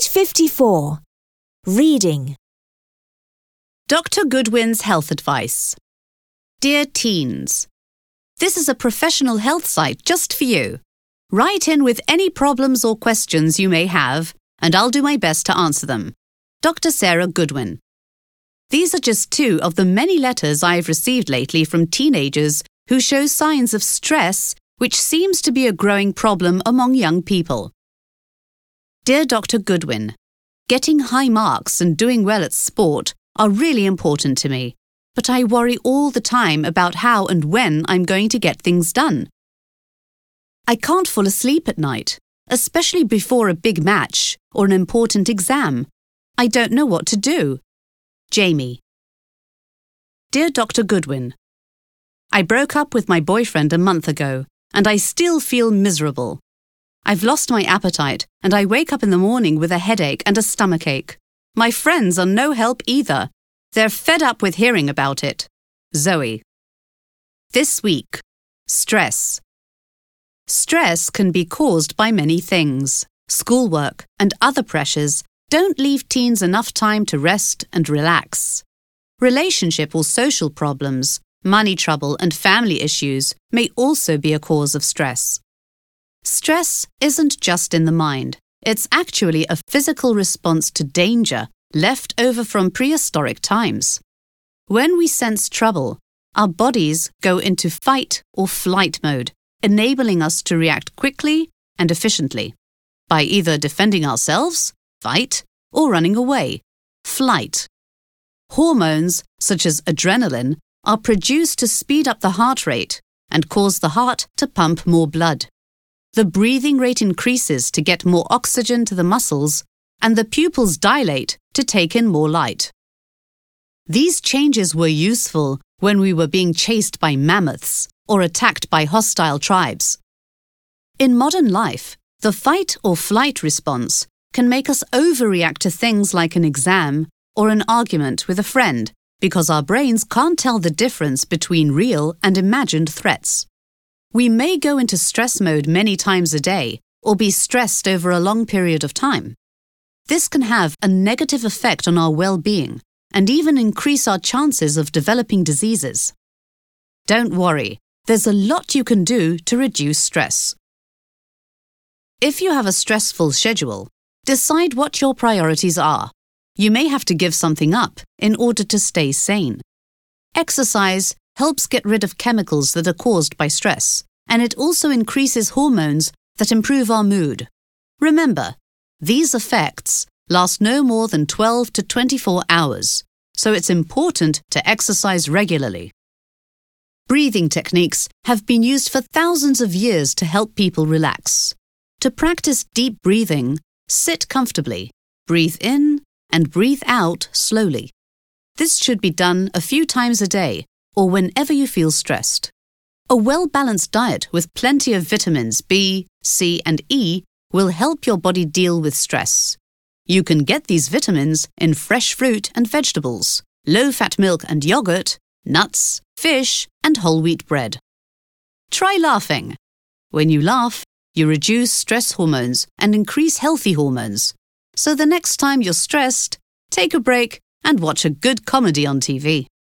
Page 54. Reading. Dr. Goodwin's health advice. Dear teens, this is a professional health site just for you. Write in with any problems or questions you may have, and I'll do my best to answer them. Dr. Sarah Goodwin. These are just two of the many letters I've received lately from teenagers who show signs of stress, which seems to be a growing problem among young people. Dear Dr. Goodwin, getting high marks and doing well at sport are really important to me, but I worry all the time about how and when I'm going to get things done. I can't fall asleep at night, especially before a big match or an important exam. I don't know what to do. Jamie. Dear Dr. Goodwin, I broke up with my boyfriend a month ago, and I still feel miserable. I've lost my appetite, and I wake up in the morning with a headache and a stomachache. My friends are no help either. They're fed up with hearing about it. Zoe. This week, stress. Stress can be caused by many things. Schoolwork and other pressures don't leave teens enough time to rest and relax. Relationship or social problems, money trouble and family issues may also be a cause of stress. Stress isn't just in the mind. It's actually a physical response to danger left over from prehistoric times. When we sense trouble, our bodies go into fight or flight mode, enabling us to react quickly and efficiently by either defending ourselves, fight, or running away, flight. Hormones, such as adrenaline, are produced to speed up the heart rate and cause the heart to pump more blood. The breathing rate increases to get more oxygen to the muscles, and the pupils dilate to take in more light. These changes were useful when we were being chased by mammoths or attacked by hostile tribes. In modern life, the fight or flight response can make us overreact to things like an exam or an argument with a friend because our brains can't tell the difference between real and imagined threats. We may go into stress mode many times a day or be stressed over a long period of time. This can have a negative effect on our well-being and even increase our chances of developing diseases. Don't worry, there's a lot you can do to reduce stress. If you have a stressful schedule, decide what your priorities are. You may have to give something up in order to stay sane. Exercise helps get rid of chemicals that are caused by stress, and it also increases hormones that improve our mood. Remember, these effects last no more than 12 to 24 hours, so it's important to exercise regularly. Breathing techniques have been used for thousands of years to help people relax. To practice deep breathing, sit comfortably, breathe in and breathe out slowly. This should be done a few times a day or whenever you feel stressed. A well-balanced diet with plenty of vitamins B, C, and E will help your body deal with stress. You can get these vitamins in fresh fruit and vegetables, low-fat milk and yogurt, nuts, fish, and whole wheat bread. Try laughing. When you laugh, you reduce stress hormones and increase healthy hormones. So the next time you're stressed, take a break and watch a good comedy on TV.